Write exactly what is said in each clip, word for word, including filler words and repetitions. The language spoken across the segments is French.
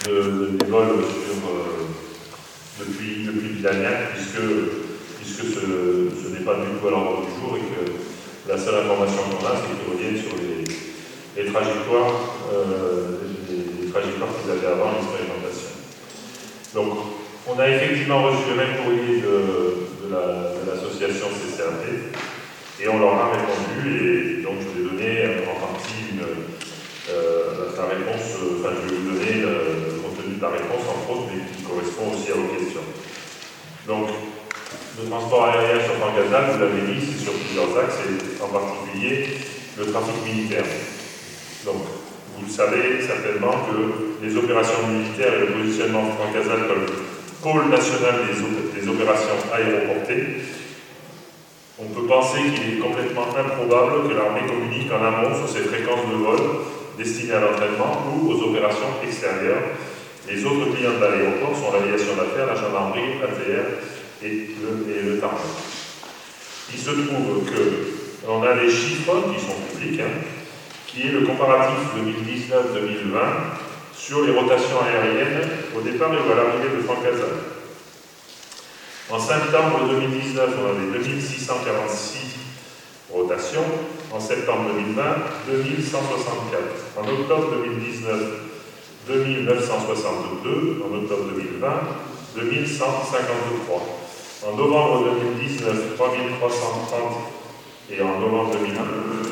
de, de, des vols sur, euh, depuis, depuis l'année, puisque, puisque ce, ce n'est pas du tout à l'ordre du jour et que la seule information qu'on a, c'est qu'ils reviennent sur les, les trajectoires, euh, les, les trajectoires qu'ils avaient avant l'expérimentation. Donc, on a effectivement reçu le même courrier de, de l'association la, C C A P et on leur a répondu et donc je vais donner en partie une, euh, la réponse, enfin je vais vous donner le, le contenu de la réponse entre autres, mais qui correspond aussi à vos questions. Donc, le transport aérien sur Pancasal, vous l'avez dit, c'est sur plusieurs axes et en particulier le trafic militaire. Donc, vous le savez certainement que les opérations militaires et le positionnement de Pancasal comme pôle national des, des opérations aéroportées, on peut penser qu'il est complètement improbable que l'armée communique en amont sur ses fréquences de vol destinées à l'entraînement ou aux opérations extérieures. Les autres clients de l'aéroport sont l'aviation d'affaires, la gendarmerie, l'A T R et le, et le tarmac. Il se trouve qu'on a des chiffres qui sont publics, hein, qui est le comparatif deux mille dix-neuf deux mille vingt sur les rotations aériennes au départ et à l'arrivée de Pancasal. En septembre deux mille dix-neuf, on avait deux mille six cent quarante-six rotations. En septembre deux mille vingt, deux mille cent soixante-quatre. En octobre deux mille dix-neuf, deux mille neuf cent soixante-deux. En octobre deux mille vingt, deux mille cent cinquante-trois. En novembre deux mille dix-neuf, trois mille trois cent trente. Et en novembre deux mille vingt,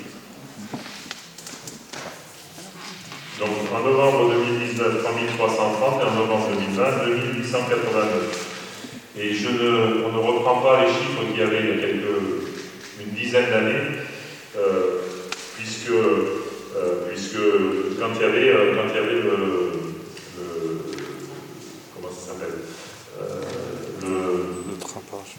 donc en novembre deux mille dix-neuf, trois mille trois cent trente et en novembre deux mille vingt, deux mille huit cent quatre-vingt-neuf. Et je ne, on ne reprend pas les chiffres qu'il y avait il y a quelques, une dizaine d'années, euh, puisque, euh, puisque quand il y avait, euh, quand il y avait le, le comment ça s'appelle euh, le, le trapage.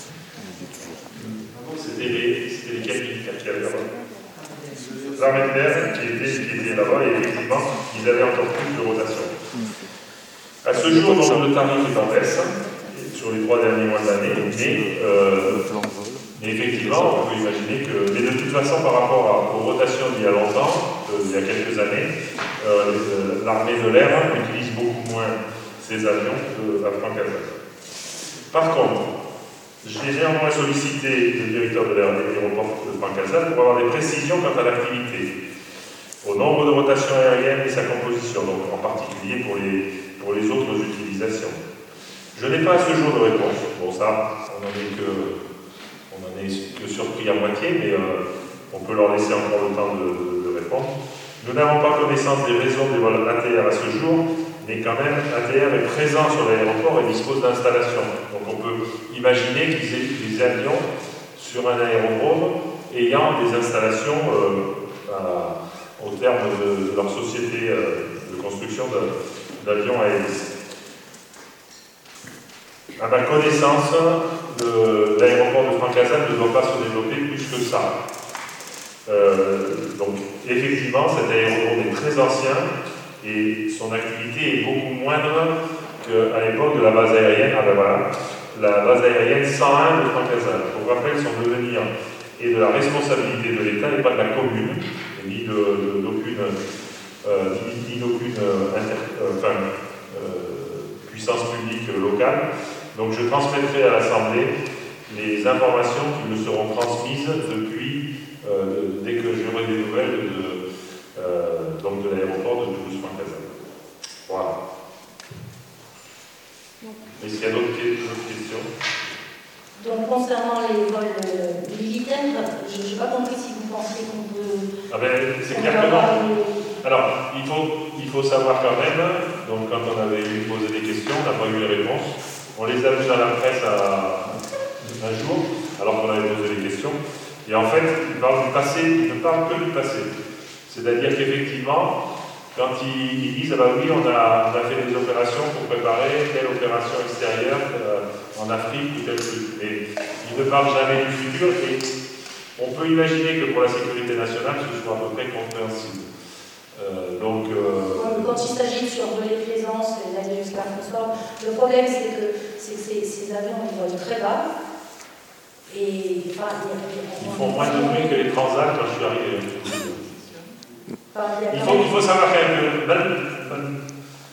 C'était les, c'était les militaires qui avaient là-bas. L'armée de terre qui était, qui était là-bas, et effectivement, ils avaient encore plus de rotation. À ce jour, donc, le tarif est en baisse sur les trois derniers mois de l'année, mais, euh, mais effectivement, on peut imaginer que, mais de toute façon, par rapport à, aux rotations d'il y a longtemps, euh, il y a quelques années, euh, l'armée de l'air utilise beaucoup moins ses avions qu'à Pancasal. Par contre, j'ai néanmoins sollicité le directeur de l'aéroport de Pancasal pour avoir des précisions quant à l'activité, au nombre de rotations aériennes et sa composition, donc en particulier pour les, pour les autres utilisations. Je n'ai pas à ce jour de réponse. Bon, ça, on n'en est que, on en est que surpris à moitié, mais euh, on peut leur laisser encore le temps de, de, de répondre. Nous n'avons pas connaissance des raisons des vols A T R à ce jour, mais quand même, A T R est présent sur l'aéroport et dispose d'installations. Donc on peut imaginer qu'ils aient des avions sur un aérodrome ayant des installations euh, à, au terme de, de leur société euh, de construction d'avions à hélice. À ma connaissance, l'aéroport de Pancasal ne doit pas se développer plus que ça. Euh, donc, effectivement, cet aérodrome est très ancien et son activité est beaucoup moindre qu'à l'époque de la base aérienne. Ah ben voilà, la base aérienne cent un de Pancasal. Pour rappel, son devenir est de la responsabilité de l'État et pas de la commune, ni d'aucune euh, ni d'aucune euh, euh, enfin, euh, puissance publique locale. Donc je transmettrai à l'Assemblée les informations qui me seront transmises depuis, euh, dès que j'aurai des nouvelles de, euh, donc de l'aéroport de Toulouse-Pancasal. Voilà. Est-ce qu'il y a d'autres questions? Donc concernant les vols euh, militaires, je n'ai pas compris si vous pensiez qu'on peut... Ah ben c'est clair que non. Alors, il faut, il faut savoir quand même, donc quand on avait posé des questions, on n'a pas eu les réponses. On les a vus dans la presse à, un jour, alors qu'on avait posé les questions. Et en fait, ils parlent du passé, ils ne parlent que du passé. C'est-à-dire qu'effectivement, quand ils, ils disent, ah ben oui, on a, on a fait des opérations pour préparer telle opération extérieure euh, en Afrique ou tel truc. Mais ils ne parlent jamais du futur et on peut imaginer que pour la sécurité nationale, ce soit à peu près compréhensible. Euh, donc, euh... Quand il s'agit de survoler Plaisance et d'aller jusqu'à François, le problème c'est que ces, ces avions ils volent très bas. Et, enfin, il y a, il y a, ils font moins de bruit que les transats quand je suis arrivé. Enfin, il, il, faut, il faut savoir quand même que même, même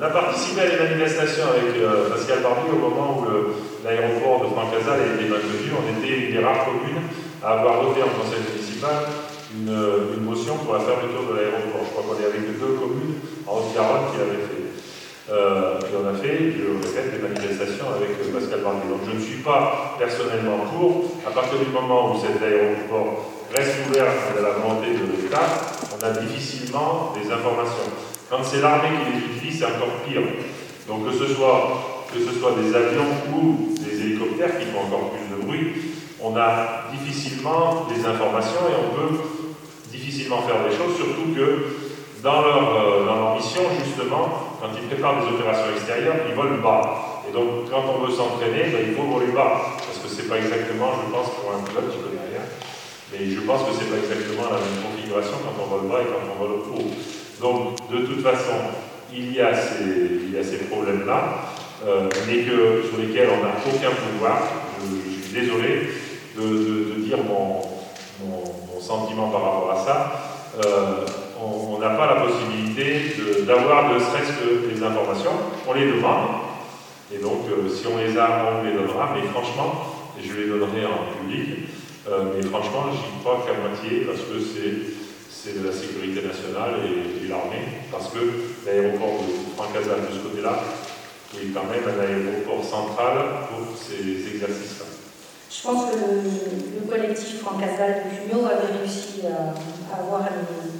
On a participé à des manifestations avec euh, Pascal Barbie au moment où l'aéroport de Francazal a été maintenu. On était une des rares communes à avoir voté en conseil municipal une, une motion pour la fermeture de l'aéroport. Je crois qu'on est avec deux communes en Haute-Garonne qui l'avaient fait. Euh, et on a fait, je répète, des manifestations avec euh, Pascal Barbie. Donc je ne suis pas personnellement pour. À partir du moment où cet aéroport reste ouvert à la volonté de l'État, on a difficilement des informations. Quand c'est l'armée qui les utilise, c'est encore pire. Donc que ce soit, que ce soit des avions ou des hélicoptères qui font encore plus de bruit, on a difficilement des informations et on peut difficilement faire des choses, surtout que dans leur, euh, dans leur mission, justement, quand ils préparent des opérations extérieures, ils volent bas. Et donc, quand on veut s'entraîner, ben, il faut voler bas. Parce que c'est pas exactement, je pense, pour un pilote, je connais rien, mais je pense que c'est pas exactement la même configuration quand on vole bas et quand on vole haut. Donc, de toute façon, il y a ces, il y a ces problèmes-là, euh, mais que, sur lesquels on n'a aucun pouvoir. Je, je suis désolé de, de, de dire mon, mon, mon sentiment par rapport à ça. Euh, on n'a pas la possibilité d'avoir ne serait-ce que des informations. On les demande, et donc euh, si on les a, on les donnera, mais franchement, et je les donnerai en public, euh, mais franchement, j'y crois qu'à moitié, parce que c'est de la sécurité nationale et, et l'armée, parce que l'aéroport de Francazal de ce côté-là est quand même un aéroport central pour ces exercices-là. Je pense que le, le collectif Francazal de Cugnot avait réussi à, à avoir les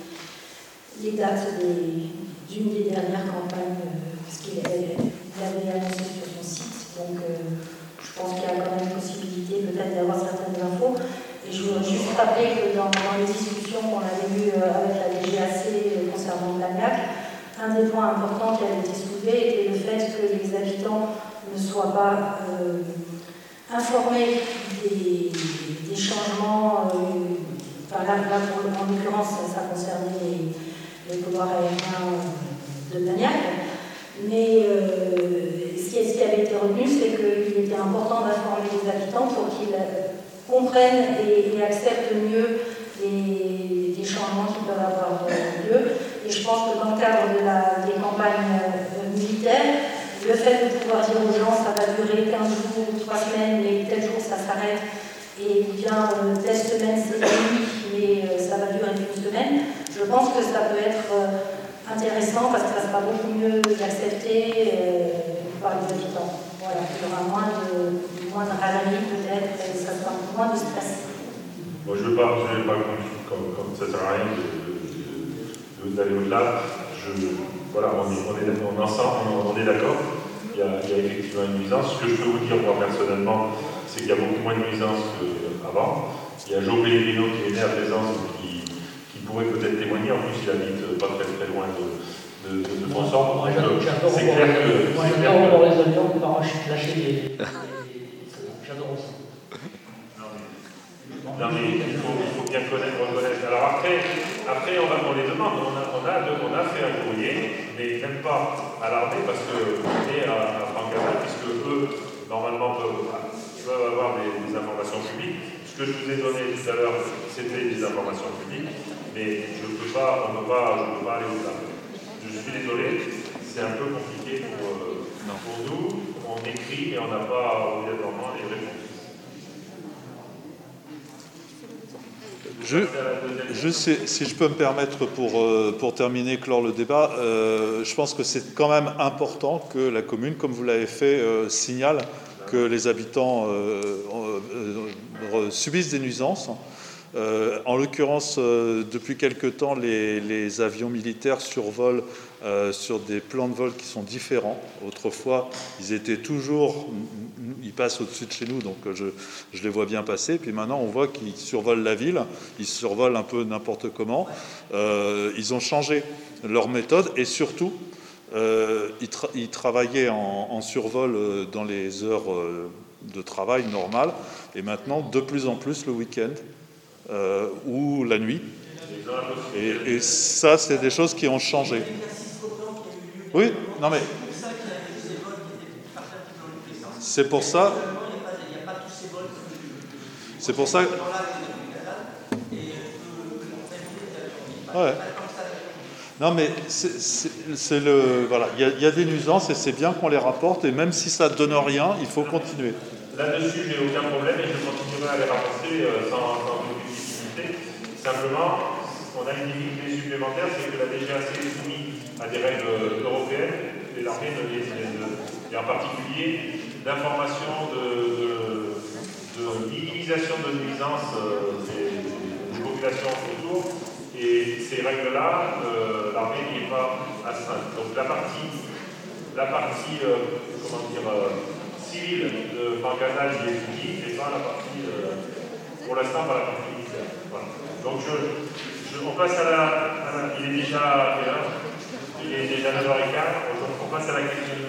les dates d'une des, des dernières campagnes, euh, parce qu'il avait, avait annoncé sur son site. Donc, euh, je pense qu'il y a quand même possibilité peut-être d'avoir certaines infos. Et je voudrais juste rappeler que dans, dans les discussions qu'on avait eues euh, avec la D G A C euh, concernant Blagnac, un des points importants qui avait été soulevé était le fait que les habitants ne soient pas euh, informés des, des changements. Euh, enfin, là, là pour, en l'occurrence, ça concernait les les couloirs aériens de Blagnac. Mais euh, ce, qui, ce qui avait été retenu, c'est qu'il était important d'informer les habitants pour qu'ils comprennent et, et acceptent mieux les, les changements qui peuvent avoir lieu. Et je pense que dans le cadre de la, des campagnes euh, militaires, le fait de pouvoir dire aux gens ça va durer quinze jours, trois semaines, et tel jour ça s'arrête, et bien euh, telle semaine c'est la nuit, mais euh, ça va durer une semaine. Je pense que ça peut être euh, intéressant parce que ça sera beaucoup mieux accepté euh, par les habitants. Voilà, il y aura moins de, moins de râlerie peut-être et ça sera moins de stress. Bon, je ne veux pas, je vais pas comme, comme ça ne sert à rien d'aller au-delà. Voilà, on est, on est, on est ensemble, on est d'accord. Il, il y a effectivement une nuisance. Ce que je peux vous dire moi personnellement, c'est qu'il y a beaucoup moins de nuisance qu'avant. Il y a Joe Pellegrino qui est né à Plaisance qui pourrait peut-être témoigner, en plus il habite pas très très loin de, de, de, de Fonsan. Moi j'adore voir les avions, par je suis lâché les. J'adore ça. Non mais il faut, il faut bien connaître, reconnaître. Alors après, après on, va, on les demande, on a, on, a, on a fait un courrier, mais même pas à l'armée parce qu'on est à, à Francazal, puisque eux, normalement, peuvent, peuvent avoir des, des informations publiques. Ce que je vous ai donné tout à l'heure, c'était des informations publiques. Mais je ne peux pas, on ne peut pas, je peux pas aller au-delà. Je suis désolé, c'est un peu compliqué pour, euh, pour nous. On écrit, mais on n'a pas obligatoirement les réponses. Je, je sais, si je peux me permettre pour, euh, pour terminer, clore le débat, euh, je pense que c'est quand même important que la commune, comme vous l'avez fait, euh, signale que les habitants euh, euh, euh, subissent des nuisances. Euh, en l'occurrence, euh, depuis quelque temps, les, les avions militaires survolent euh, sur des plans de vol qui sont différents. Autrefois, ils étaient toujours, ils passent au-dessus de chez nous, donc je, je les vois bien passer. Puis maintenant, on voit qu'ils survolent la ville, ils survolent un peu n'importe comment. Euh, ils ont changé leur méthode et surtout, euh, ils, tra ils travaillaient en, en survol euh, dans les heures euh, de travail normales et maintenant, de plus en plus le week-end. Euh, ou la nuit. Et, et ça, c'est des choses qui ont changé. Oui, non mais... C'est pour ça... C'est pour ça... Ouais. Non, mais c'est le voilà, il y, y a des nuisances et c'est bien qu'on les rapporte et même si ça ne donne rien, il faut continuer. Là-dessus, j'ai aucun problème et je continuerai à les rapporter euh, sans, sans aucune difficulté. Simplement, on a une difficulté supplémentaire, c'est que la D G A C est soumise à des règles européennes et l'armée ne les et en particulier d'information de, de, de minimisation de nuisances euh, des, des populations autour. Et ces règles-là, euh, l'armée n'y est pas astreinte. Donc la partie, la partie euh, comment dire, euh, civile de Franck Casal y est soumise, et pas la partie, euh, pour l'instant, pas la partie militaire. Voilà. Donc je, je, on passe à la, à la. Il est déjà quelle heure ? Il est déjà neuf heures quinze, donc on passe à la question